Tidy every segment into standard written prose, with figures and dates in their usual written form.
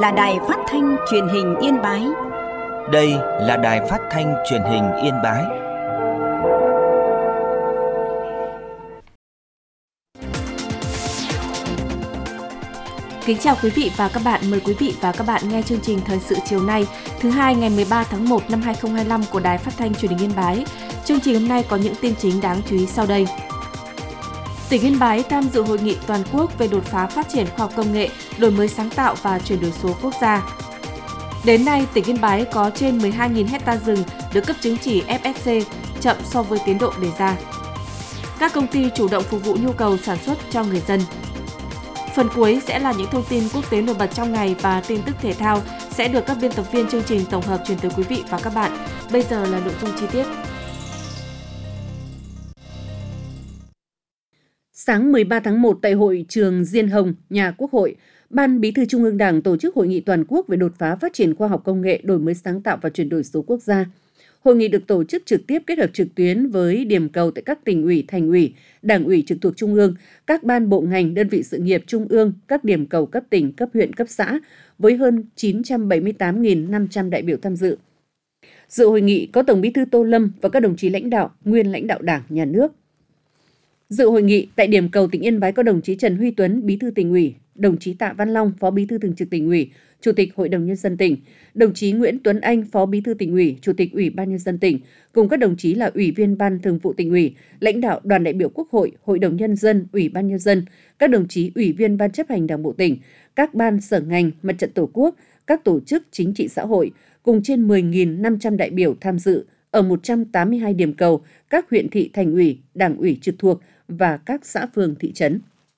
là Đài Phát thanh Truyền hình Yên Bái. Đây là Đài Phát thanh Truyền hình Yên Bái. Kính chào quý vị và các bạn. Mời quý vị và các bạn nghe chương trình Thời sự chiều nay, thứ hai ngày 13 tháng 1 năm 2025 của Đài Phát thanh Truyền hình Yên Bái. Chương trình hôm nay có những tin chính đáng chú ý sau đây. Tỉnh Yên Bái tham dự hội nghị toàn quốc về đột phá phát triển khoa học công nghệ, đổi mới sáng tạo và chuyển đổi số quốc gia. Đến nay, tỉnh Yên Bái có trên 12.000 hecta rừng được cấp chứng chỉ FSC, chậm so với tiến độ đề ra. Các công ty chủ động phục vụ nhu cầu sản xuất cho người dân. Phần cuối sẽ là những thông tin quốc tế nổi bật trong ngày và tin tức thể thao sẽ được các biên tập viên chương trình tổng hợp truyền tới quý vị và các bạn. Bây giờ là nội dung chi tiết. Sáng 13 tháng 1 tại hội trường Diên Hồng, nhà Quốc hội, Ban Bí thư Trung ương Đảng tổ chức hội nghị toàn quốc về đột phá phát triển khoa học công nghệ, đổi mới sáng tạo và chuyển đổi số quốc gia. Hội nghị được tổ chức trực tiếp kết hợp trực tuyến với điểm cầu tại các tỉnh ủy, thành ủy, đảng ủy trực thuộc Trung ương, các ban bộ ngành, đơn vị sự nghiệp Trung ương, các điểm cầu cấp tỉnh, cấp huyện, cấp xã với hơn 978.500 đại biểu tham dự. Dự hội nghị có Tổng Bí thư Tô Lâm và các đồng chí lãnh đạo, nguyên lãnh đạo Đảng, Nhà nước. Dự hội nghị tại điểm cầu tỉnh Yên Bái có đồng chí Trần Huy Tuấn, Bí thư Tỉnh ủy, đồng chí Tạ Văn Long, Phó Bí thư Thường trực Tỉnh ủy, Chủ tịch Hội đồng Nhân dân tỉnh, đồng chí Nguyễn Tuấn Anh, Phó Bí thư Tỉnh ủy, Chủ tịch Ủy ban Nhân dân tỉnh, cùng các đồng chí là Ủy viên Ban Thường vụ Tỉnh ủy, lãnh đạo đoàn đại biểu Quốc hội, Hội đồng Nhân dân, Ủy ban Nhân dân, các đồng chí Ủy viên Ban chấp hành Đảng bộ tỉnh, các ban sở ngành, Mặt trận Tổ quốc, các tổ chức chính trị xã hội, cùng trên 10.500 đại biểu tham dự ở 182 điểm cầu, các huyện thị, thành ủy, đảng ủy trực thuộc và các xã phường thị trấn.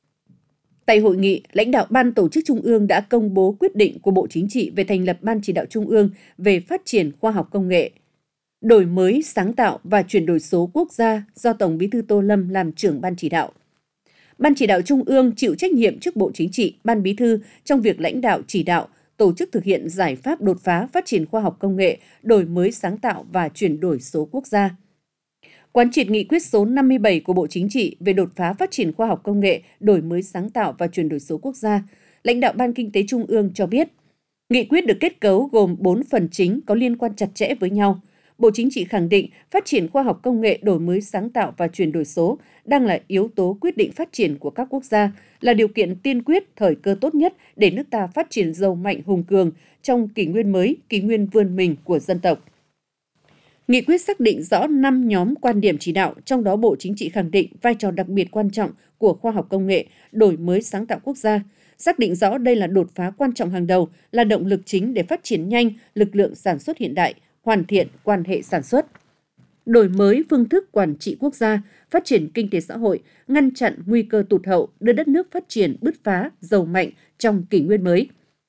Tại hội nghị, lãnh đạo Ban Tổ chức Trung ương đã công bố quyết định của Bộ Chính trị về thành lập Ban Chỉ đạo Trung ương về phát triển khoa học công nghệ, đổi mới sáng tạo và chuyển đổi số quốc gia do Tổng Bí thư Tô Lâm làm trưởng Ban Chỉ đạo. Ban Chỉ đạo Trung ương chịu trách nhiệm trước Bộ Chính trị, Ban Bí thư trong việc lãnh đạo chỉ đạo, tổ chức thực hiện giải pháp đột phá phát triển khoa học công nghệ, đổi mới sáng tạo và chuyển đổi số quốc gia. Quán triệt nghị quyết số 57 của Bộ Chính trị về đột phá phát triển khoa học công nghệ, đổi mới sáng tạo và chuyển đổi số quốc gia, lãnh đạo Ban Kinh tế Trung ương cho biết, nghị quyết được kết cấu gồm 4 phần chính có liên quan chặt chẽ với nhau. Bộ Chính trị khẳng định phát triển khoa học công nghệ, đổi mới sáng tạo và chuyển đổi số đang là yếu tố quyết định phát triển của các quốc gia, là điều kiện tiên quyết, thời cơ tốt nhất để nước ta phát triển giàu mạnh hùng cường trong kỷ nguyên mới, kỷ nguyên vươn mình của dân tộc. Nghị quyết xác định rõ 5 nhóm quan điểm chỉ đạo, trong đó Bộ Chính trị khẳng định vai trò đặc biệt quan trọng của khoa học công nghệ, đổi mới sáng tạo quốc gia, xác định rõ đây là đột phá quan trọng hàng đầu, là động lực chính để phát triển nhanh lực lượng sản xuất hiện đại, hoàn thiện quan hệ sản xuất, đổi mới phương thức quản trị quốc gia, phát triển kinh tế xã hội, ngăn chặn nguy cơ tụt hậu, đưa đất nước phát triển bứt phá, giàu mạnh trong kỷ nguyên mới.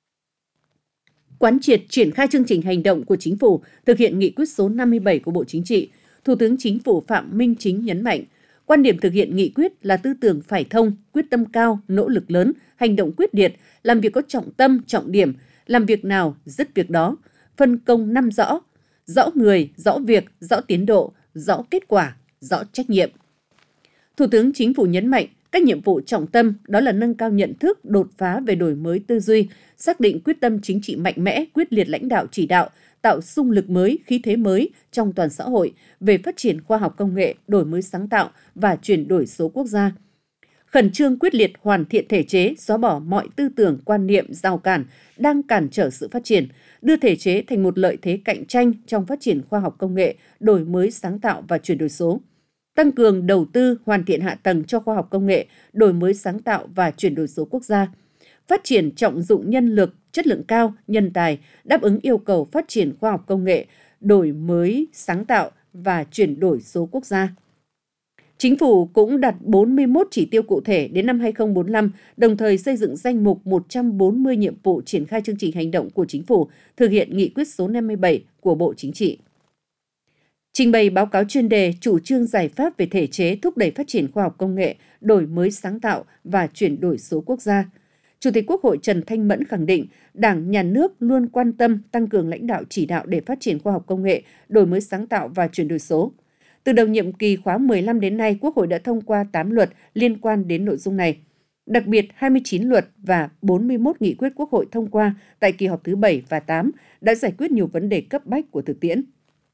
Quán triệt triển khai chương trình hành động của Chính phủ thực hiện nghị quyết số 57 của Bộ Chính trị, Thủ tướng Chính phủ Phạm Minh Chính nhấn mạnh, quan điểm thực hiện nghị quyết là tư tưởng phải thông, quyết tâm cao, nỗ lực lớn, hành động quyết liệt, làm việc có trọng tâm, trọng điểm, làm việc nào dứt việc đó, phân công năm rõ, rõ người, rõ việc, rõ tiến độ, rõ kết quả, rõ trách nhiệm. Thủ tướng Chính phủ nhấn mạnh, các nhiệm vụ trọng tâm đó là nâng cao nhận thức, đột phá về đổi mới tư duy, xác định quyết tâm chính trị mạnh mẽ, quyết liệt lãnh đạo chỉ đạo, tạo xung lực mới, khí thế mới trong toàn xã hội về phát triển khoa học công nghệ, đổi mới sáng tạo và chuyển đổi số quốc gia. Khẩn trương quyết liệt hoàn thiện thể chế, xóa bỏ mọi tư tưởng, quan niệm, rào cản đang cản trở sự phát triển, đưa thể chế thành một lợi thế cạnh tranh trong phát triển khoa học công nghệ, đổi mới sáng tạo và chuyển đổi số. Tăng cường đầu tư, hoàn thiện hạ tầng cho khoa học công nghệ, đổi mới sáng tạo và chuyển đổi số quốc gia. Phát triển trọng dụng nhân lực, chất lượng cao, nhân tài, đáp ứng yêu cầu phát triển khoa học công nghệ, đổi mới sáng tạo và chuyển đổi số quốc gia. Chính phủ cũng đặt 41 chỉ tiêu cụ thể đến năm 2045, đồng thời xây dựng danh mục 140 nhiệm vụ triển khai chương trình hành động của Chính phủ, thực hiện nghị quyết số 57 của Bộ Chính trị. Trình bày báo cáo chuyên đề chủ trương giải pháp về thể chế thúc đẩy phát triển khoa học công nghệ, đổi mới sáng tạo và chuyển đổi số quốc gia. Chủ tịch Quốc hội Trần Thanh Mẫn khẳng định Đảng, Nhà nước luôn quan tâm tăng cường lãnh đạo chỉ đạo để phát triển khoa học công nghệ, đổi mới sáng tạo và chuyển đổi số. Từ đầu nhiệm kỳ khóa 15 đến nay, Quốc hội đã thông qua 8 luật liên quan đến nội dung này. Đặc biệt, 29 luật và 41 nghị quyết Quốc hội thông qua tại kỳ họp thứ 7 và 8 đã giải quyết nhiều vấn đề cấp bách của thực tiễn.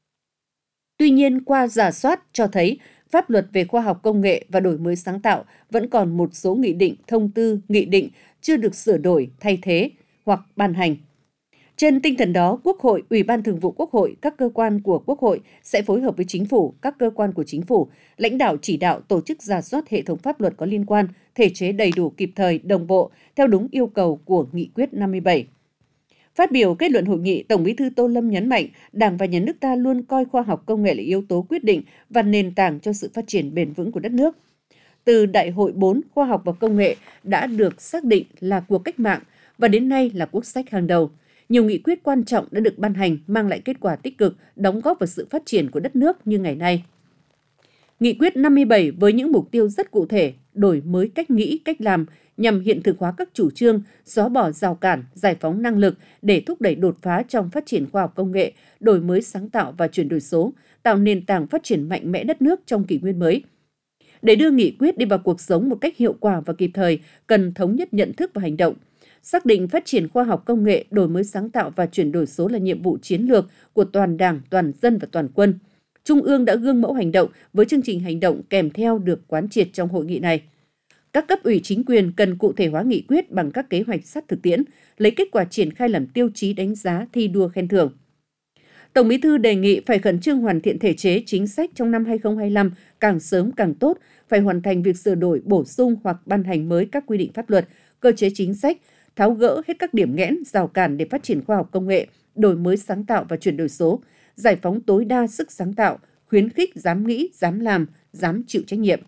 Tuy nhiên, qua rà soát cho thấy pháp luật về khoa học công nghệ và đổi mới sáng tạo vẫn còn một số nghị định, thông tư, nghị định chưa được sửa đổi, thay thế hoặc ban hành. Trên tinh thần đó, Quốc hội, Ủy ban Thường vụ Quốc hội, các cơ quan của Quốc hội sẽ phối hợp với Chính phủ, các cơ quan của Chính phủ, lãnh đạo chỉ đạo tổ chức rà soát hệ thống pháp luật có liên quan, thể chế đầy đủ, kịp thời, đồng bộ, theo đúng yêu cầu của Nghị quyết 57. Phát biểu kết luận hội nghị, Tổng Bí thư Tô Lâm nhấn mạnh, Đảng và Nhà nước ta luôn coi khoa học công nghệ là yếu tố quyết định và nền tảng cho sự phát triển bền vững của đất nước. Từ Đại hội 4, khoa học và công nghệ đã được xác định là cuộc cách mạng và đến nay là quốc sách hàng đầu. Nhiều nghị quyết quan trọng đã được ban hành, mang lại kết quả tích cực, đóng góp vào sự phát triển của đất nước như ngày nay. Nghị quyết 57 với những mục tiêu rất cụ thể, đổi mới cách nghĩ, cách làm nhằm hiện thực hóa các chủ trương, xóa bỏ rào cản, giải phóng năng lực để thúc đẩy đột phá trong phát triển khoa học công nghệ, đổi mới sáng tạo và chuyển đổi số, tạo nền tảng phát triển mạnh mẽ đất nước trong kỷ nguyên mới. Để đưa nghị quyết đi vào cuộc sống một cách hiệu quả và kịp thời, cần thống nhất nhận thức và hành động. Xác định phát triển khoa học công nghệ, đổi mới sáng tạo và chuyển đổi số là nhiệm vụ chiến lược của toàn Đảng, toàn dân và toàn quân. Trung ương đã gương mẫu hành động với chương trình hành động kèm theo được quán triệt trong hội nghị này. Các cấp ủy chính quyền cần cụ thể hóa nghị quyết bằng các kế hoạch sát thực tiễn, lấy kết quả triển khai làm tiêu chí đánh giá, thi đua khen thưởng. Tổng Bí thư đề nghị phải khẩn trương hoàn thiện thể chế chính sách trong năm 2025, càng sớm càng tốt, phải hoàn thành việc sửa đổi, bổ sung hoặc ban hành mới các quy định pháp luật, cơ chế chính sách, tháo gỡ hết các điểm nghẽn, rào cản để phát triển khoa học công nghệ, đổi mới sáng tạo và chuyển đổi số, giải phóng tối đa sức sáng tạo, khuyến khích dám nghĩ, dám làm, dám chịu trách nhiệm.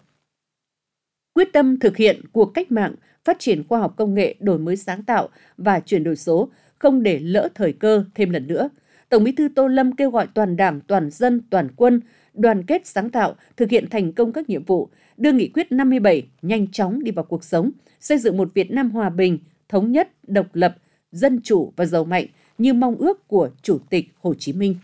Quyết tâm thực hiện cuộc cách mạng, phát triển khoa học công nghệ, đổi mới sáng tạo và chuyển đổi số, không để lỡ thời cơ thêm lần nữa. Tổng Bí thư Tô Lâm kêu gọi toàn Đảng, toàn dân, toàn quân đoàn kết sáng tạo, thực hiện thành công các nhiệm vụ, đưa nghị quyết 57 nhanh chóng đi vào cuộc sống, xây dựng một Việt Nam hòa bình, thống nhất, độc lập, dân chủ và giàu mạnh như mong ước của Chủ tịch Hồ Chí Minh.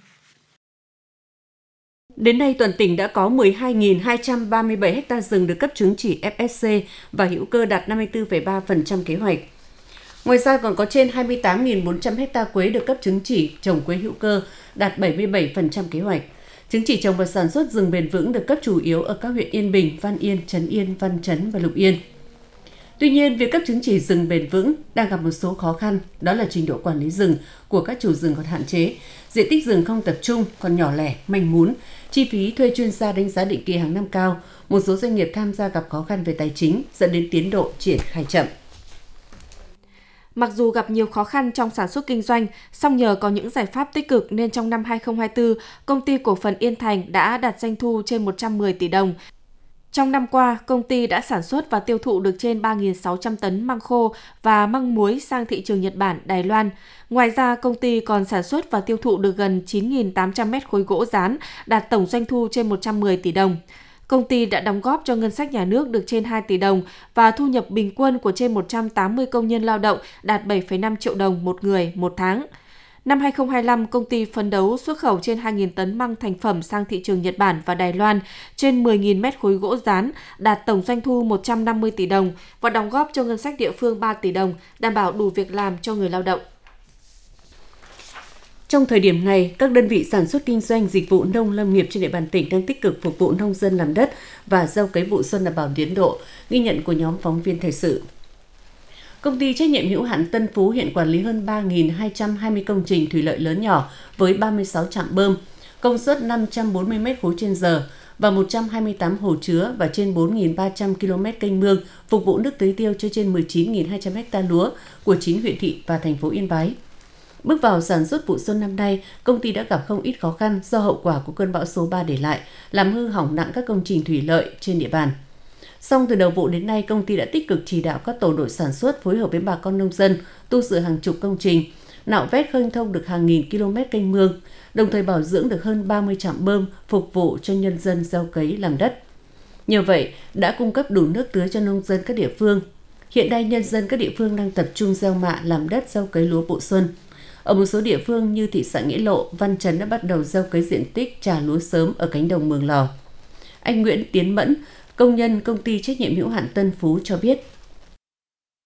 Đến nay, toàn tỉnh đã có 12.237 ha rừng được cấp chứng chỉ FSC và hữu cơ đạt 54,3% kế hoạch. Ngoài ra còn có trên 28.400 ha quế được cấp chứng chỉ trồng quế hữu cơ đạt 77% kế hoạch. Chứng chỉ trồng và sản xuất rừng bền vững được cấp chủ yếu ở các huyện Yên Bình, Văn Yên, Trấn Yên, Văn Chấn và Lục Yên. Tuy nhiên, việc cấp chứng chỉ rừng bền vững đang gặp một số khó khăn, đó là trình độ quản lý rừng của các chủ rừng còn hạn chế, diện tích rừng không tập trung, còn nhỏ lẻ, manh mún, chi phí thuê chuyên gia đánh giá định kỳ hàng năm cao, một số doanh nghiệp tham gia gặp khó khăn về tài chính dẫn đến tiến độ triển khai chậm. Mặc dù gặp nhiều khó khăn trong sản xuất kinh doanh, song nhờ có những giải pháp tích cực nên trong năm 2024, Công ty Cổ phần Yên Thành đã đạt doanh thu trên 110 tỷ đồng. Trong năm qua, công ty đã sản xuất và tiêu thụ được trên 3.600 tấn măng khô và măng muối sang thị trường Nhật Bản, Đài Loan. Ngoài ra, công ty còn sản xuất và tiêu thụ được gần 9.800 mét khối gỗ rán, đạt tổng doanh thu trên 110 tỷ đồng. Công ty đã đóng góp cho ngân sách nhà nước được trên 2 tỷ đồng và thu nhập bình quân của trên 180 công nhân lao động đạt 7,5 triệu đồng một người một tháng. Năm 2025, công ty phấn đấu xuất khẩu trên 2.000 tấn măng thành phẩm sang thị trường Nhật Bản và Đài Loan, trên 10.000 mét khối gỗ rán, đạt tổng doanh thu 150 tỷ đồng và đóng góp cho ngân sách địa phương 3 tỷ đồng, đảm bảo đủ việc làm cho người lao động. Trong thời điểm này, các đơn vị sản xuất kinh doanh dịch vụ nông lâm nghiệp trên địa bàn tỉnh đang tích cực phục vụ nông dân làm đất và gieo cấy vụ xuân đảm bảo tiến độ, ghi nhận của nhóm phóng viên thời sự. Công ty trách nhiệm hữu hạn Tân Phú hiện quản lý hơn 3.220 công trình thủy lợi lớn nhỏ với 36 trạm bơm, công suất 540 m/h và 128 hồ chứa và trên 4.300 km kênh mương phục vụ nước tưới tiêu cho trên 19.200 ha lúa của 9 huyện thị và thành phố Yên Bái. Bước vào sản xuất vụ xuân năm nay, công ty đã gặp không ít khó khăn do hậu quả của cơn bão số 3 để lại, làm hư hỏng nặng các công trình thủy lợi trên địa bàn. Song từ đầu vụ đến nay, công ty đã tích cực chỉ đạo các tổ đội sản xuất phối hợp với bà con nông dân tu sửa hàng chục công trình, nạo vét khơi thông được hàng nghìn km kênh mương, đồng thời bảo dưỡng được hơn 30 trạm bơm phục vụ cho nhân dân gieo cấy làm đất. Nhờ vậy, đã cung cấp đủ nước tưới cho nông dân các địa phương. Hiện nay, nhân dân các địa phương đang tập trung gieo mạ làm đất gieo cấy lúa vụ xuân. Ở một số địa phương như thị xã Nghĩa Lộ, Văn Chấn đã bắt đầu gieo cấy diện tích trà lúa sớm ở cánh đồng Mường Lò. Anh Nguyễn Tiến Mẫn, công nhân công ty trách nhiệm hữu hạn Tân Phú cho biết.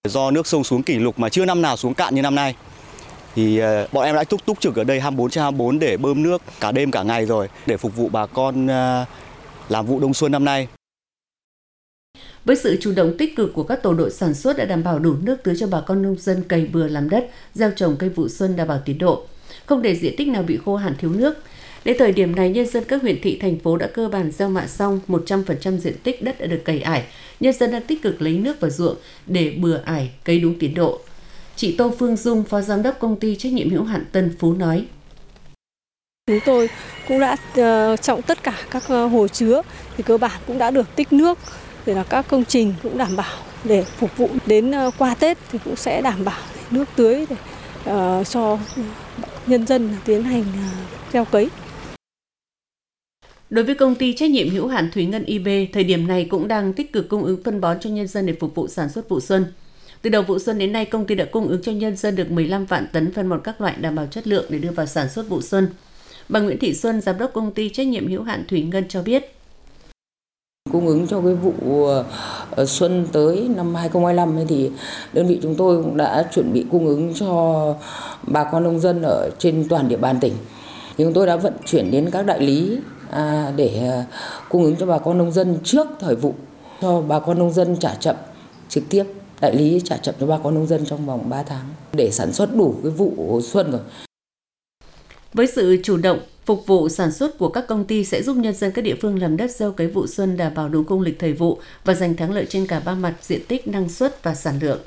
Do nước sông xuống kỷ lục mà chưa năm nào xuống cạn như năm nay, thì bọn em đã túc trực ở đây 24/24 để bơm nước cả đêm cả ngày rồi để phục vụ bà con làm vụ đông xuân năm nay. Với sự chủ động tích cực của các tổ đội sản xuất đã đảm bảo đủ nước tưới cho bà con nông dân cày bừa làm đất, gieo trồng cây vụ xuân đảm bảo tiến độ, không để diện tích nào bị khô hạn thiếu nước. Đến thời điểm này, nhân dân các huyện thị, thành phố đã cơ bản gieo mạ xong, 100% diện tích đất đã được cày ải. Nhân dân đang tích cực lấy nước vào ruộng để bừa ải, cấy đúng tiến độ. Chị Tô Phương Dung, Phó Giám đốc Công ty Trách nhiệm hữu hạn Tân Phú nói. Chúng tôi cũng đã trọng tất cả các hồ chứa thì cơ bản cũng đã được tích nước, để là các công trình cũng đảm bảo để phục vụ đến qua Tết thì cũng sẽ đảm bảo nước tưới để cho nhân dân tiến hành gieo cấy. Đối với công ty trách nhiệm hữu hạn Thủy Ngân IB, thời điểm này cũng đang tích cực cung ứng phân bón cho nhân dân để phục vụ sản xuất vụ xuân. Từ đầu vụ xuân đến nay, công ty đã cung ứng cho nhân dân được 15 vạn tấn phân bón các loại đảm bảo chất lượng để đưa vào sản xuất vụ xuân. Bà Nguyễn Thị Xuân, Giám đốc công ty trách nhiệm hữu hạn Thủy Ngân cho biết. Cung ứng cho cái vụ xuân tới năm 2025 thì đơn vị chúng tôi cũng đã chuẩn bị cung ứng cho bà con nông dân ở trên toàn địa bàn tỉnh. Chúng tôi đã vận chuyển đến các đại lý để cung ứng cho bà con nông dân trước thời vụ, cho bà con nông dân trả chậm trực tiếp, đại lý trả chậm cho bà con nông dân trong vòng 3 tháng để sản xuất đủ cái vụ xuân rồi. Với sự chủ động, phục vụ sản xuất của các công ty sẽ giúp nhân dân các địa phương làm đất gieo cấy vụ xuân đảm bảo đúng công lịch thời vụ và giành thắng lợi trên cả ba mặt diện tích, năng suất và sản lượng.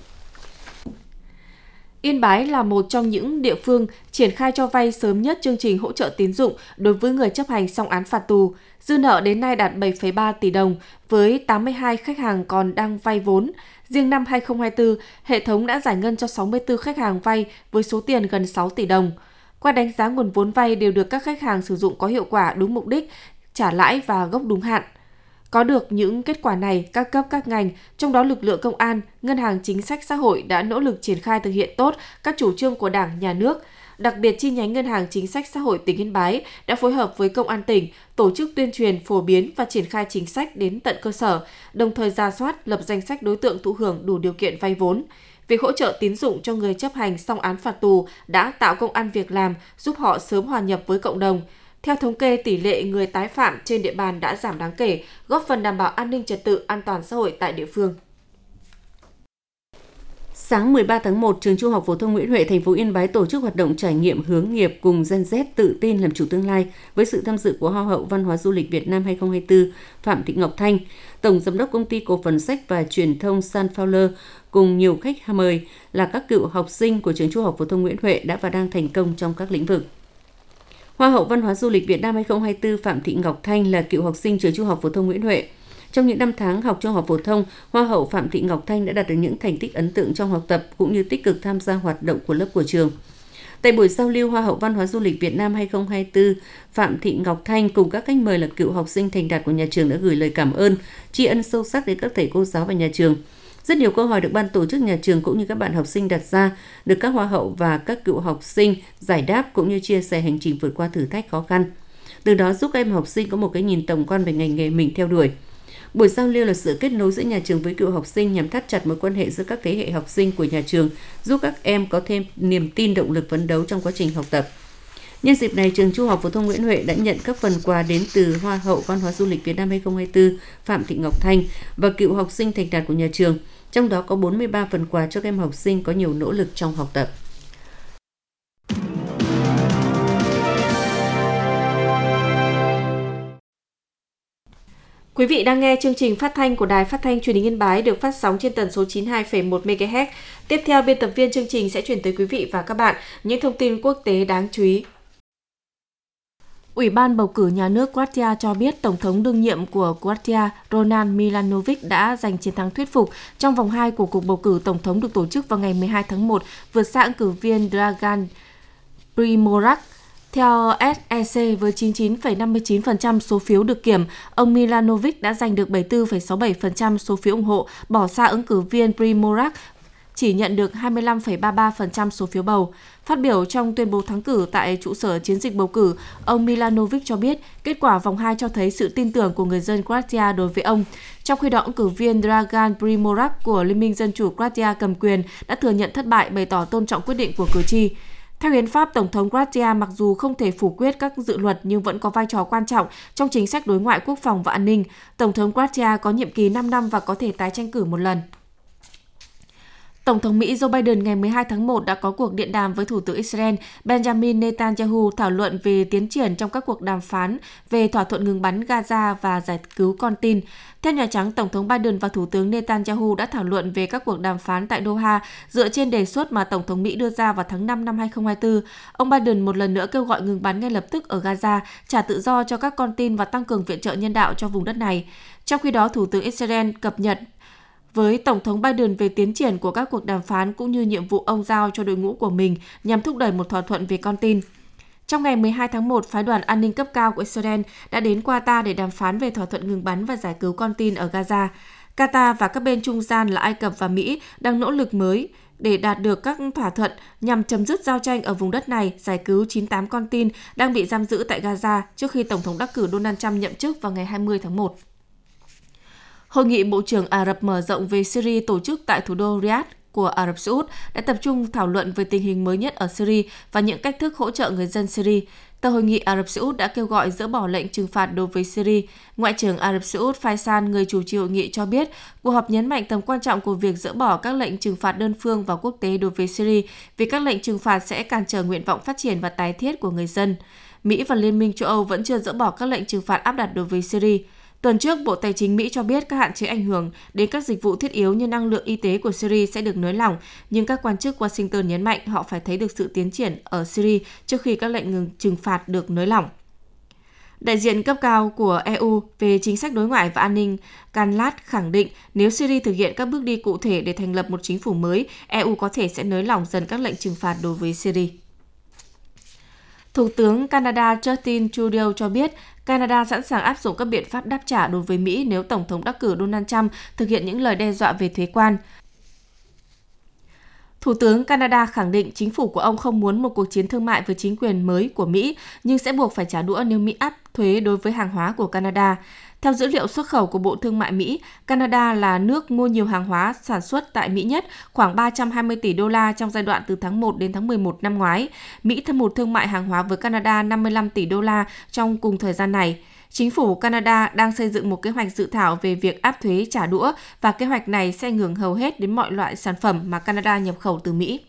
Yên Bái là một trong những địa phương triển khai cho vay sớm nhất chương trình hỗ trợ tín dụng đối với người chấp hành xong án phạt tù. Dư nợ đến nay đạt 7,3 tỷ đồng với 82 khách hàng còn đang vay vốn. Riêng năm 2024, hệ thống đã giải ngân cho 64 khách hàng vay với số tiền gần 6 tỷ đồng. Qua đánh giá nguồn vốn vay đều được các khách hàng sử dụng có hiệu quả, đúng mục đích, trả lãi và gốc đúng hạn. Có được những kết quả này, các cấp các ngành, trong đó lực lượng công an, Ngân hàng Chính sách Xã hội đã nỗ lực triển khai thực hiện tốt các chủ trương của Đảng, Nhà nước. Đặc biệt, chi nhánh Ngân hàng Chính sách Xã hội tỉnh Yên Bái đã phối hợp với Công an tỉnh tổ chức tuyên truyền, phổ biến và triển khai chính sách đến tận cơ sở, đồng thời rà soát, lập danh sách đối tượng thụ hưởng đủ điều kiện vay vốn. Việc hỗ trợ tín dụng cho người chấp hành xong án phạt tù đã tạo công ăn việc làm, giúp họ sớm hòa nhập với cộng đồng. Theo thống kê, tỷ lệ người tái phạm trên địa bàn đã giảm đáng kể, góp phần đảm bảo an ninh trật tự, an toàn xã hội tại địa phương. Sáng 13 tháng 1, trường Trung học phổ thông Nguyễn Huệ, thành phố Yên Bái tổ chức hoạt động trải nghiệm hướng nghiệp cùng Gen Z tự tin làm chủ tương lai với sự tham dự của Hoa hậu Văn hóa Du lịch Việt Nam 2024 Phạm Thị Ngọc Thanh, Tổng Giám đốc Công ty Cổ phần Sách và Truyền thông Sunflower cùng nhiều khách mời là các cựu học sinh của trường Trung học phổ thông Nguyễn Huệ đã và đang thành công trong các lĩnh vực. Hoa hậu Văn hóa Du lịch Việt Nam 2024 Phạm Thị Ngọc Thanh là cựu học sinh trường Trung học phổ thông Nguyễn Huệ. Trong những năm tháng học trung học phổ thông, Hoa hậu Phạm Thị Ngọc Thanh đã đạt được những thành tích ấn tượng trong học tập cũng như tích cực tham gia hoạt động của lớp của trường. Tại buổi giao lưu, Hoa hậu Văn hóa Du lịch Việt Nam 2024 Phạm Thị Ngọc Thanh cùng các khách mời là cựu học sinh thành đạt của nhà trường đã gửi lời cảm ơn, tri ân sâu sắc đến các thầy cô giáo và nhà trường. Rất nhiều câu hỏi được ban tổ chức nhà trường cũng như các bạn học sinh đặt ra được các hoa hậu và các cựu học sinh giải đáp cũng như chia sẻ hành trình vượt qua thử thách khó khăn. Từ đó giúp các em học sinh có một cái nhìn tổng quan về ngành nghề mình theo đuổi. Buổi giao lưu là sự kết nối giữa nhà trường với cựu học sinh nhằm thắt chặt mối quan hệ giữa các thế hệ học sinh của nhà trường, giúp các em có thêm niềm tin, động lực phấn đấu trong quá trình học tập. Nhân dịp này, trường Trung học phổ thông Nguyễn Huệ đã nhận các phần quà đến từ Hoa hậu Văn hóa Du lịch Việt Nam 2024 Phạm Thị Ngọc Thanh và cựu học sinh thành đạt của nhà trường. Trong đó có 43 phần quà cho các em học sinh có nhiều nỗ lực trong học tập. Quý vị đang nghe chương trình phát thanh của Đài Phát thanh Truyền hình Yên Bái được phát sóng trên tần số 92,1 MHz. Tiếp theo, biên tập viên chương trình sẽ chuyển tới quý vị và các bạn những thông tin quốc tế đáng chú ý. Ủy ban bầu cử nhà nước Croatia cho biết Tổng thống đương nhiệm của Croatia Zoran Milanovic đã giành chiến thắng thuyết phục trong vòng 2 của cuộc bầu cử Tổng thống được tổ chức vào ngày 12 tháng 1, vượt xa ứng cử viên Dragan Primorac. Theo SEC, với 99,59% số phiếu được kiểm, ông Milanovic đã giành được 74,67% số phiếu ủng hộ, bỏ xa ứng cử viên Primorac chỉ nhận được 25,33% số phiếu bầu. Phát biểu trong tuyên bố thắng cử tại trụ sở chiến dịch bầu cử, ông Milanovic cho biết kết quả vòng 2 cho thấy sự tin tưởng của người dân Croatia đối với ông. Trong khi đó, ứng cử viên Dragan Primorac của Liên minh Dân chủ Croatia cầm quyền đã thừa nhận thất bại, bày tỏ tôn trọng quyết định của cử tri. Theo hiến pháp, Tổng thống Croatia mặc dù không thể phủ quyết các dự luật nhưng vẫn có vai trò quan trọng trong chính sách đối ngoại, quốc phòng và an ninh. Tổng thống Croatia có nhiệm kỳ 5 năm và có thể tái tranh cử một lần. Tổng thống Mỹ Joe Biden ngày 12 tháng 1 đã có cuộc điện đàm với Thủ tướng Israel Benjamin Netanyahu thảo luận về tiến triển trong các cuộc đàm phán về thỏa thuận ngừng bắn Gaza và giải cứu con tin. Theo Nhà Trắng, Tổng thống Biden và Thủ tướng Netanyahu đã thảo luận về các cuộc đàm phán tại Doha dựa trên đề xuất mà Tổng thống Mỹ đưa ra vào tháng 5 năm 2024. Ông Biden một lần nữa kêu gọi ngừng bắn ngay lập tức ở Gaza, trả tự do cho các con tin và tăng cường viện trợ nhân đạo cho vùng đất này. Trong khi đó, Thủ tướng Israel cập nhật với Tổng thống Biden về tiến triển của các cuộc đàm phán cũng như nhiệm vụ ông giao cho đội ngũ của mình nhằm thúc đẩy một thỏa thuận về con tin. Trong ngày 12 tháng 1, phái đoàn an ninh cấp cao của Israel đã đến Qatar để đàm phán về thỏa thuận ngừng bắn và giải cứu con tin ở Gaza. Qatar và các bên trung gian là Ai Cập và Mỹ đang nỗ lực mới để đạt được các thỏa thuận nhằm chấm dứt giao tranh ở vùng đất này, giải cứu 98 con tin đang bị giam giữ tại Gaza trước khi Tổng thống đắc cử Donald Trump nhậm chức vào ngày 20 tháng 1. Hội nghị Bộ trưởng Ả Rập mở rộng về Syria tổ chức tại thủ đô Riyadh của Ả Rập Xê Út đã tập trung thảo luận về tình hình mới nhất ở Syria và những cách thức hỗ trợ người dân Syria. Tại hội nghị, Ả Rập Xê Út đã kêu gọi dỡ bỏ lệnh trừng phạt đối với Syria. Ngoại trưởng Ả Rập Xê Út Faisal, người chủ trì hội nghị, cho biết cuộc họp nhấn mạnh tầm quan trọng của việc dỡ bỏ các lệnh trừng phạt đơn phương và quốc tế đối với Syria vì các lệnh trừng phạt sẽ cản trở nguyện vọng phát triển và tái thiết của người dân. Mỹ và Liên minh châu Âu vẫn chưa dỡ bỏ các lệnh trừng phạt áp đặt đối với Syria. Tuần trước, Bộ Tài chính Mỹ cho biết các hạn chế ảnh hưởng đến các dịch vụ thiết yếu như năng lượng y tế của Syria sẽ được nới lỏng, nhưng các quan chức Washington nhấn mạnh họ phải thấy được sự tiến triển ở Syria trước khi các lệnh ngừng trừng phạt được nới lỏng. Đại diện cấp cao của EU về chính sách đối ngoại và an ninh Canlat khẳng định nếu Syria thực hiện các bước đi cụ thể để thành lập một chính phủ mới, EU có thể sẽ nới lỏng dần các lệnh trừng phạt đối với Syria. Thủ tướng Canada Justin Trudeau cho biết Canada sẵn sàng áp dụng các biện pháp đáp trả đối với Mỹ nếu Tổng thống đắc cử Donald Trump thực hiện những lời đe dọa về thuế quan. Thủ tướng Canada khẳng định chính phủ của ông không muốn một cuộc chiến thương mại với chính quyền mới của Mỹ, nhưng sẽ buộc phải trả đũa nếu Mỹ áp thuế đối với hàng hóa của Canada. Theo dữ liệu xuất khẩu của Bộ Thương mại Mỹ, Canada là nước mua nhiều hàng hóa sản xuất tại Mỹ nhất, khoảng 320 tỷ đô la trong giai đoạn từ tháng 1 đến tháng 11 năm ngoái. Mỹ thâm hụt thương mại hàng hóa với Canada 55 tỷ đô la trong cùng thời gian này. Chính phủ Canada đang xây dựng một kế hoạch dự thảo về việc áp thuế trả đũa và kế hoạch này sẽ ảnh hưởng hầu hết đến mọi loại sản phẩm mà Canada nhập khẩu từ Mỹ.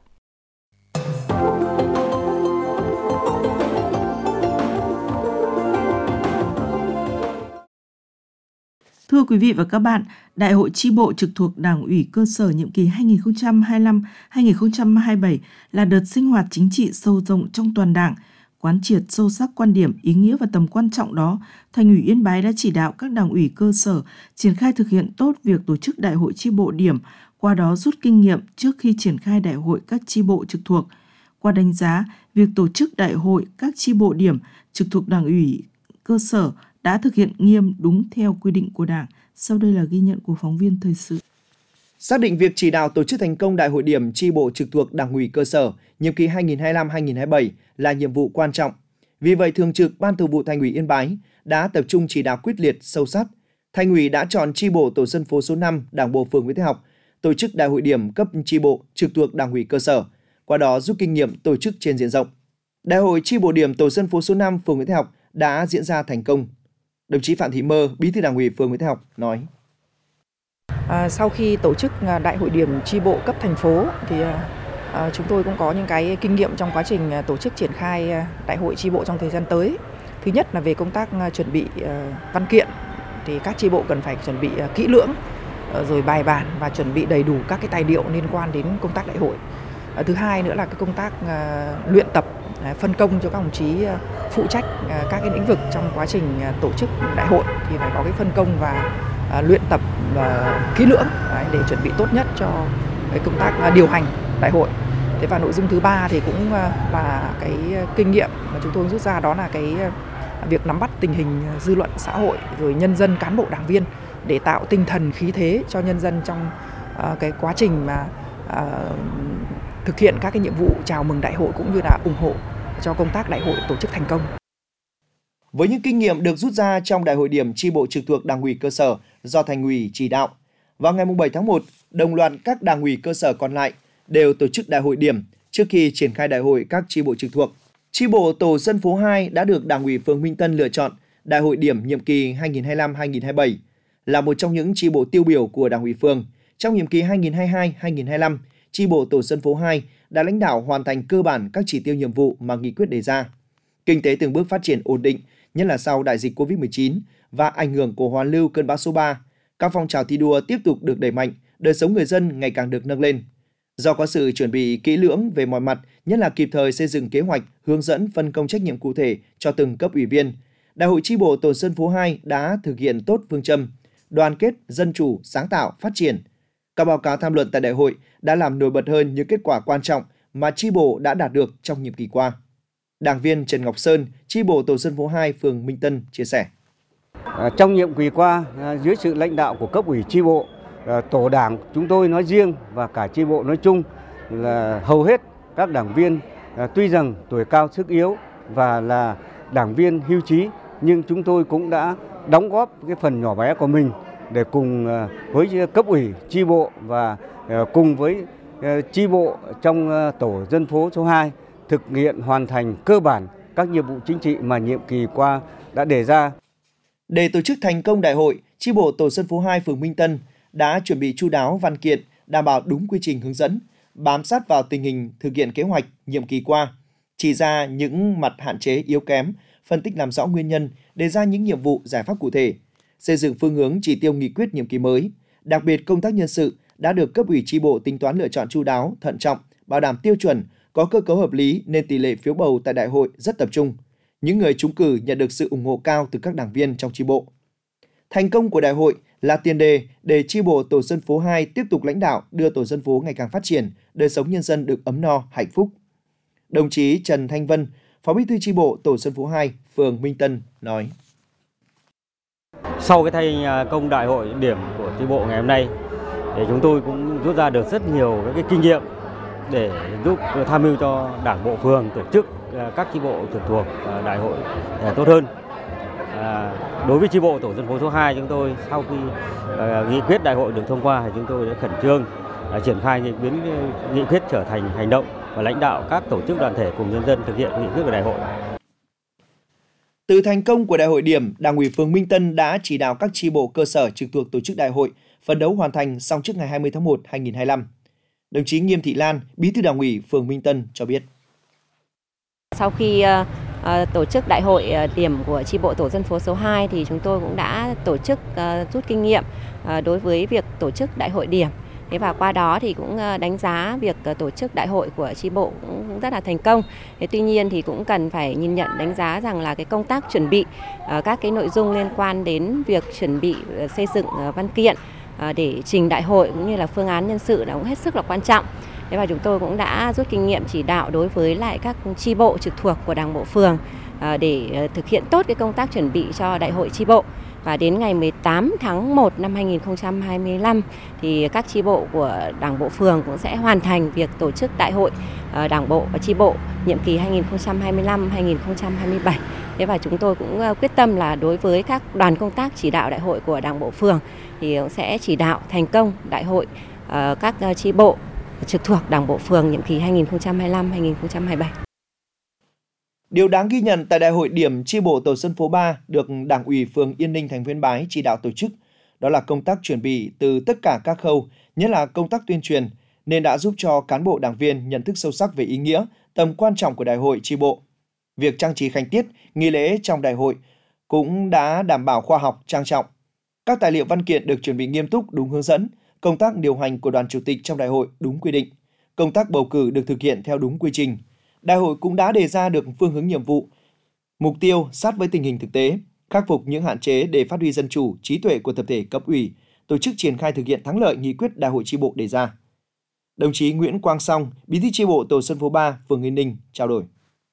Thưa quý vị và các bạn, Đại hội chi bộ trực thuộc Đảng ủy cơ sở nhiệm kỳ 2025-2027 là đợt sinh hoạt chính trị sâu rộng trong toàn Đảng. Quán triệt sâu sắc quan điểm, ý nghĩa và tầm quan trọng đó, Thành ủy Yên Bái đã chỉ đạo các đảng ủy cơ sở triển khai thực hiện tốt việc tổ chức Đại hội chi bộ điểm, qua đó rút kinh nghiệm trước khi triển khai Đại hội các chi bộ trực thuộc. Qua đánh giá, việc tổ chức Đại hội các chi bộ điểm trực thuộc Đảng ủy cơ sở đã thực hiện nghiêm đúng theo quy định của Đảng. Sau đây là ghi nhận của phóng viên thời sự. Xác định việc chỉ đạo tổ chức thành công Đại hội điểm chi bộ trực thuộc Đảng ủy cơ sở nhiệm kỳ 2025-2027 là nhiệm vụ quan trọng. Vì vậy, Thường trực Ban Thường vụ Thành ủy Yên Bái đã tập trung chỉ đạo quyết liệt, sâu sắc. Thành ủy đã chọn chi bộ tổ dân phố số 5 Đảng bộ phường Nguyễn Thái Học tổ chức Đại hội điểm cấp chi bộ trực thuộc Đảng ủy cơ sở, qua đó rút kinh nghiệm tổ chức trên diện rộng. Đại hội chi bộ điểm tổ dân phố số 5 phường Nguyễn Thái Học đã diễn ra thành công. Đồng chí Phạm Thị Mơ, Bí thư Đảng ủy phường Nguyễn Thái Học nói: Sau khi tổ chức Đại hội điểm chi bộ cấp thành phố thì chúng tôi cũng có những cái kinh nghiệm trong quá trình tổ chức triển khai Đại hội chi bộ trong thời gian tới. Thứ nhất là về công tác chuẩn bị văn kiện thì các chi bộ cần phải chuẩn bị kỹ lưỡng, rồi bài bản và chuẩn bị đầy đủ các cái tài liệu liên quan đến công tác đại hội. Thứ hai nữa là cái công tác luyện tập, phân công cho các đồng chí phụ trách các cái lĩnh vực trong quá trình tổ chức đại hội thì phải có cái phân công và luyện tập kỹ lưỡng để chuẩn bị tốt nhất cho cái công tác điều hành đại hội. Thế và nội dung thứ ba thì cũng là cái kinh nghiệm mà chúng tôi rút ra, đó là cái việc nắm bắt tình hình dư luận xã hội rồi nhân dân, cán bộ đảng viên để tạo tinh thần khí thế cho nhân dân trong cái quá trình mà thực hiện các cái nhiệm vụ chào mừng đại hội cũng như là ủng hộ cho công tác đại hội tổ chức thành công. Với những kinh nghiệm được rút ra trong đại hội điểm chi bộ trực thuộc Đảng ủy cơ sở do Thành ủy chỉ đạo, vào ngày 7 tháng 1, đồng loạt các Đảng ủy cơ sở còn lại đều tổ chức đại hội điểm trước khi triển khai đại hội các chi bộ trực thuộc. Chi bộ tổ dân phố 2 đã được Đảng ủy phường Minh Tân lựa chọn đại hội điểm nhiệm kỳ 2025-2027 là một trong những chi bộ tiêu biểu của Đảng ủy phường. Trong nhiệm kỳ 2022-2025, chi bộ tổ dân phố 2 đã lãnh đạo hoàn thành cơ bản các chỉ tiêu nhiệm vụ mà nghị quyết đề ra. Kinh tế từng bước phát triển ổn định, nhất là sau đại dịch Covid-19 và ảnh hưởng của hoàn lưu cơn bão số 3. Các phong trào thi đua tiếp tục được đẩy mạnh, đời sống người dân ngày càng được nâng lên. Do có sự chuẩn bị kỹ lưỡng về mọi mặt, nhất là kịp thời xây dựng kế hoạch, hướng dẫn phân công trách nhiệm cụ thể cho từng cấp ủy viên, Đại hội chi bộ tổ dân phố 2 đã thực hiện tốt phương châm đoàn kết, dân chủ, sáng tạo, phát triển. Các báo cáo tham luận tại đại hội đã làm nổi bật hơn những kết quả quan trọng mà chi bộ đã đạt được trong nhiệm kỳ qua. Đảng viên Trần Ngọc Sơn, chi bộ tổ dân phố 2 phường Minh Tân chia sẻ. Trong nhiệm kỳ qua, dưới sự lãnh đạo của cấp ủy chi bộ, tổ đảng chúng tôi nói riêng và cả chi bộ nói chung là hầu hết các đảng viên tuy rằng tuổi cao sức yếu và là đảng viên hưu trí, nhưng chúng tôi cũng đã đóng góp cái phần nhỏ bé của mình để cùng với cấp ủy chi bộ và cùng với chi bộ trong tổ dân phố số 2 thực hiện hoàn thành cơ bản các nhiệm vụ chính trị mà nhiệm kỳ qua đã đề ra. Để tổ chức thành công đại hội, chi bộ tổ dân phố 2 phường Minh Tân đã chuẩn bị chu đáo văn kiện, đảm bảo đúng quy trình hướng dẫn, bám sát vào tình hình thực hiện kế hoạch nhiệm kỳ qua, chỉ ra những mặt hạn chế yếu kém, phân tích làm rõ nguyên nhân, đề ra những nhiệm vụ giải pháp cụ thể, xây dựng phương hướng chỉ tiêu nghị quyết nhiệm kỳ mới. Đặc biệt công tác nhân sự đã được cấp ủy chi bộ tính toán lựa chọn chu đáo, thận trọng, bảo đảm tiêu chuẩn, có cơ cấu hợp lý nên tỷ lệ phiếu bầu tại đại hội rất tập trung. Những người trúng cử nhận được sự ủng hộ cao từ các đảng viên trong chi bộ. Thành công của đại hội là tiền đề để chi bộ tổ dân phố 2 tiếp tục lãnh đạo đưa tổ dân phố ngày càng phát triển, đời sống nhân dân được ấm no, hạnh phúc. Đồng chí Trần Thanh Vân, Phó Bí thư chi bộ tổ dân phố 2, phường Minh Tân nói: Sau cái thành công đại hội điểm của chi bộ ngày hôm nay, thì chúng tôi cũng rút ra được rất nhiều cái kinh nghiệm để giúp tham mưu cho Đảng bộ phường tổ chức các chi bộ trực thuộc đại hội tốt hơn. Đối với chi bộ tổ dân phố số 2, chúng tôi sau khi nghị quyết đại hội được thông qua thì chúng tôi đã khẩn trương triển khai nghị quyết trở thành hành động và lãnh đạo các tổ chức đoàn thể cùng nhân dân thực hiện nghị quyết của đại hội. Từ thành công của đại hội điểm, Đảng ủy phường Minh Tân đã chỉ đạo các chi bộ cơ sở trực thuộc tổ chức đại hội phấn đấu hoàn thành xong trước ngày 20 tháng 1, 2025. Đồng chí Nghiêm Thị Lan, Bí thư Đảng ủy phường Minh Tân cho biết. Sau khi tổ chức đại hội điểm của chi bộ tổ dân phố số 2 thì chúng tôi cũng đã tổ chức rút kinh nghiệm đối với việc tổ chức đại hội điểm. Thế và qua đó thì cũng đánh giá việc tổ chức đại hội của chi bộ cũng rất là thành công. Thế tuy nhiên thì cũng cần phải nhìn nhận đánh giá rằng là cái công tác chuẩn bị các cái nội dung liên quan đến việc chuẩn bị xây dựng văn kiện để trình đại hội cũng như là phương án nhân sự là cũng hết sức là quan trọng. Thế và chúng tôi cũng đã rút kinh nghiệm chỉ đạo đối với lại các chi bộ trực thuộc của Đảng bộ phường để thực hiện tốt cái công tác chuẩn bị cho đại hội chi bộ. Và đến ngày 18 tháng 1 năm 2025 thì các chi bộ của Đảng bộ phường cũng sẽ hoàn thành việc tổ chức đại hội Đảng bộ và chi bộ nhiệm kỳ 2025-2027. Thế và chúng tôi cũng quyết tâm là đối với các đoàn công tác chỉ đạo đại hội của Đảng bộ phường thì cũng sẽ chỉ đạo thành công đại hội các chi bộ trực thuộc Đảng bộ phường nhiệm kỳ 2025-2027. Điều đáng ghi nhận tại đại hội điểm chi bộ tổ dân phố 3 được Đảng ủy phường Yên Ninh thành phố Yên Bái chỉ đạo tổ chức, đó là công tác chuẩn bị từ tất cả các khâu, nhất là công tác tuyên truyền, nên đã giúp cho cán bộ đảng viên nhận thức sâu sắc về ý nghĩa, tầm quan trọng của đại hội chi bộ. Việc trang trí khánh tiết, nghi lễ trong đại hội cũng đã đảm bảo khoa học, trang trọng. Các tài liệu văn kiện được chuẩn bị nghiêm túc, đúng hướng dẫn, công tác điều hành của đoàn chủ tịch trong đại hội đúng quy định, công tác bầu cử được thực hiện theo đúng quy trình. Đại hội cũng đã đề ra được phương hướng nhiệm vụ, mục tiêu sát với tình hình thực tế, khắc phục những hạn chế để phát huy dân chủ, trí tuệ của tập thể cấp ủy, tổ chức triển khai thực hiện thắng lợi nghị quyết đại hội chi bộ đề ra. Đồng chí Nguyễn Quang Song, Bí thư chi bộ tổ dân phố 3, phường Yên Ninh trao đổi.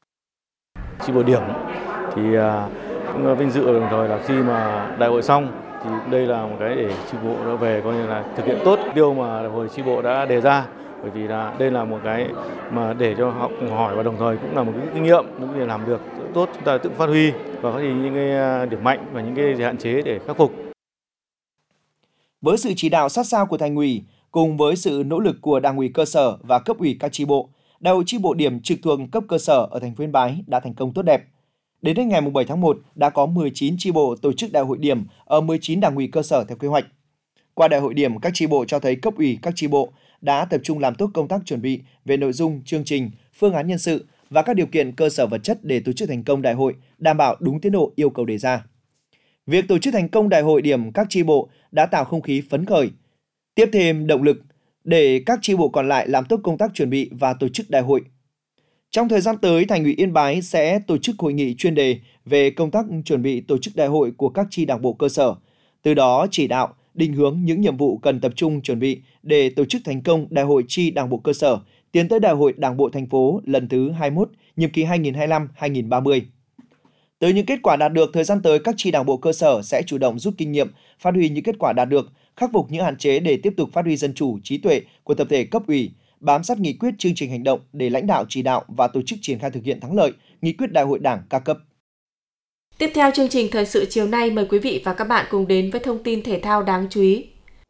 Chi bộ điểm thì cũng vinh dự đồng thời là khi mà đại hội xong thì đây là một cái để chi bộ nó về coi như là thực hiện tốt điều mà đại hội chi bộ đã đề ra bởi vì là đây là một cái mà để cho học hỏi và đồng thời cũng là một cái kinh nghiệm để làm được tốt, chúng ta tự phát huy và phát huy những cái điểm mạnh và những cái hạn chế để khắc phục. Với sự chỉ đạo sát sao của Thành ủy cùng với sự nỗ lực của Đảng ủy cơ sở và cấp ủy các chi bộ, Đại hội chi bộ điểm trực thuộc cấp cơ sở ở thành phố Yên Bái đã thành công tốt đẹp. Đến hết ngày 7 tháng 1 đã có 19 chi bộ tổ chức đại hội điểm ở 19 đảng ủy cơ sở theo kế hoạch. Qua đại hội điểm, các chi bộ cho thấy cấp ủy các chi bộ đã tập trung làm tốt công tác chuẩn bị về nội dung, chương trình, phương án nhân sự và các điều kiện cơ sở vật chất để tổ chức thành công đại hội, đảm bảo đúng tiến độ yêu cầu đề ra. Việc tổ chức thành công đại hội điểm các chi bộ đã tạo không khí phấn khởi, tiếp thêm động lực để các chi bộ còn lại làm tốt công tác chuẩn bị và tổ chức đại hội. Trong thời gian tới, Thành ủy Yên Bái sẽ tổ chức hội nghị chuyên đề về công tác chuẩn bị tổ chức đại hội của các chi đảng bộ cơ sở, từ đó chỉ đạo, định hướng những nhiệm vụ cần tập trung chuẩn bị để tổ chức thành công đại hội chi đảng bộ cơ sở, tiến tới đại hội đảng bộ thành phố lần thứ 21, nhiệm kỳ 2025-2030. Từ những kết quả đạt được, thời gian tới các chi đảng bộ cơ sở sẽ chủ động rút kinh nghiệm, phát huy những kết quả đạt được, khắc phục những hạn chế để tiếp tục phát huy dân chủ, trí tuệ của tập thể cấp ủy, bám sát nghị quyết chương trình hành động để lãnh đạo chỉ đạo và tổ chức triển khai thực hiện thắng lợi nghị quyết đại hội đảng các cấp. Tiếp theo chương trình thời sự chiều nay, mời quý vị và các bạn cùng đến với thông tin thể thao đáng chú ý.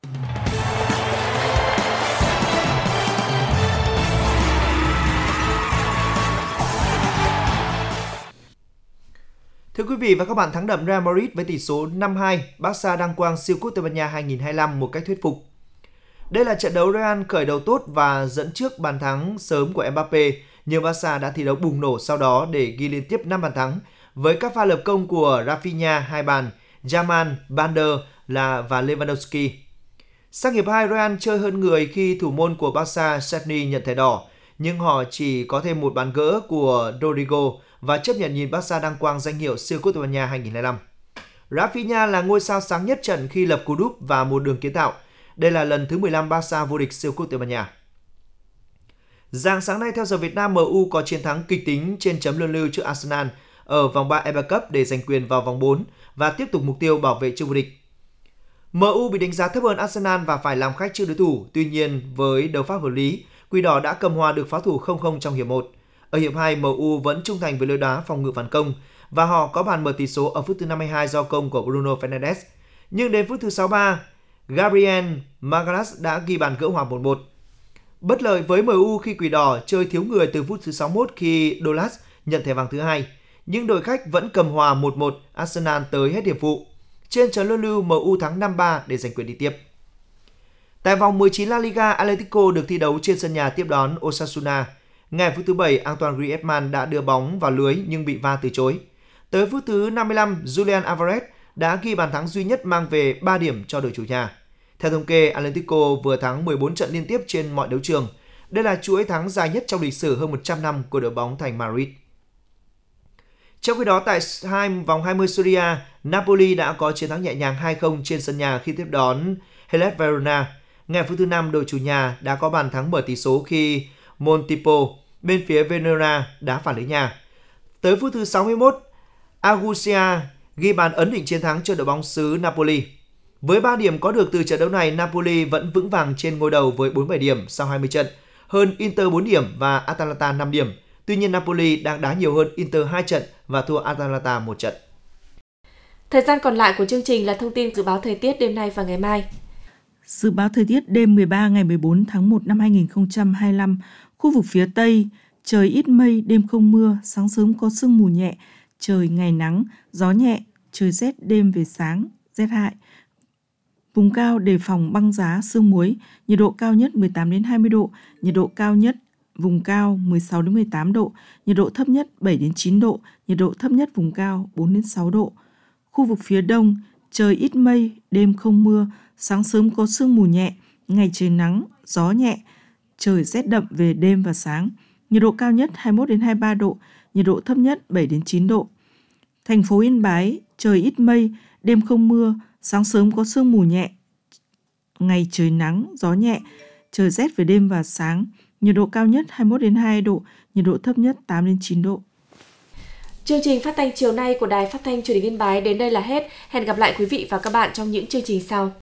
Thưa quý vị và các bạn, thắng đậm Real Madrid với tỷ số 5-2, Barca đăng quang siêu cúp Tây Ban Nha 2025 một cách thuyết phục. Đây là trận đấu Real khởi đầu tốt và dẫn trước bàn thắng sớm của Mbappe, nhưng Barca đã thi đấu bùng nổ sau đó để ghi liên tiếp 5 bàn thắng với các pha lập công của Rafinha 2 bàn, Yamal, Bander và Lewandowski. Sang hiệp 2, Real chơi hơn người khi thủ môn của Barca Szczęsny nhận thẻ đỏ, nhưng họ chỉ có thêm một bàn gỡ của Rodrigo và chấp nhận nhìn Barca đăng quang danh hiệu siêu cúp Tây Ban Nha 2025. Rafinha là ngôi sao sáng nhất trận khi lập cú đúp và một đường kiến tạo. Đây là lần thứ 15 Barca vô địch siêu cúp Tây Ban Nha. Rạng sáng nay theo giờ Việt Nam, MU có chiến thắng kịch tính trên chấm luân lưu trước Arsenal ở vòng 3 FA Cup để giành quyền vào vòng 4 và tiếp tục mục tiêu bảo vệ chức vô địch. MU bị đánh giá thấp hơn Arsenal và phải làm khách trước đối thủ. Tuy nhiên, với đấu pháp hợp lý, Quỷ đỏ đã cầm hòa được pháo thủ 0-0 trong hiệp 1. Ở hiệp 2, MU vẫn trung thành với lối đá phòng ngự phản công và họ có bàn mở tỷ số ở phút thứ 52 do công của Bruno Fernandes. Nhưng đến phút thứ 63, Gabriel Magalhaes đã ghi bàn gỡ hòa 1-1. Bất lợi với MU khi Quỷ đỏ chơi thiếu người từ phút thứ 61 khi Douglas nhận thẻ vàng thứ 2, nhưng đội khách vẫn cầm hòa 1-1 Arsenal tới hết hiệp phụ. Trên chấm luân lưu, MU thắng 5-3 để giành quyền đi tiếp. Tại vòng 19 La Liga, Atletico được thi đấu trên sân nhà tiếp đón Osasuna. Ngay phút thứ 7, Antoine Griezmann đã đưa bóng vào lưới nhưng bị VAR từ chối. Tới phút thứ 55, Julian Alvarez đã ghi bàn thắng duy nhất mang về 3 điểm cho đội chủ nhà. Theo thống kê, Atletico vừa thắng 14 trận liên tiếp trên mọi đấu trường. Đây là chuỗi thắng dài nhất trong lịch sử hơn 100 năm của đội bóng thành Madrid. Trong khi đó, tại vòng 20 Serie A, Napoli đã có chiến thắng nhẹ nhàng 2-0 trên sân nhà khi tiếp đón Hellas Verona. Ngay phút thứ 5, đội chủ nhà đã có bàn thắng mở tỷ số khi Montipo bên phía Verona đá phản lưới nhà. Tới phút thứ 61, Agusia ghi bàn ấn định chiến thắng cho đội bóng xứ Napoli. Với 3 điểm có được từ trận đấu này, Napoli vẫn vững vàng trên ngôi đầu với 47 điểm sau 20 trận, hơn Inter 4 điểm và Atalanta 5 điểm. Tuy nhiên, Napoli đang đá nhiều hơn Inter 2 trận và thua Atalanta 1 trận. Thời gian còn lại của chương trình là thông tin dự báo thời tiết đêm nay và ngày mai. Dự báo thời tiết đêm 13 ngày 14 tháng 1 năm 2025, khu vực phía Tây, trời ít mây, đêm không mưa, sáng sớm có sương mù nhẹ, trời ngày nắng, gió nhẹ, trời rét đêm về sáng, rét hại. Vùng cao đề phòng băng giá, sương muối, nhiệt độ cao nhất 18 đến 20 độ, nhiệt độ cao nhất vùng cao 16 đến 18 độ, nhiệt độ thấp nhất 7 đến 9 độ, nhiệt độ thấp nhất vùng cao 4 đến 6 độ. Khu vực phía Đông, trời ít mây, đêm không mưa, sáng sớm có sương mù nhẹ, ngày trời nắng, gió nhẹ, trời rét đậm về đêm và sáng, nhiệt độ cao nhất 21 đến 23 độ, nhiệt độ thấp nhất 7 đến 9 độ. Thành phố Yên Bái, trời ít mây, đêm không mưa, sáng sớm có sương mù nhẹ, ngày trời nắng, gió nhẹ, trời rét về đêm và sáng, nhiệt độ cao nhất 21 đến 22 độ, nhiệt độ thấp nhất 8 đến 9 độ. Chương trình phát thanh chiều nay của Đài Phát thanh Truyền hình Yên Bái đến đây là hết. Hẹn gặp lại quý vị và các bạn trong những chương trình sau.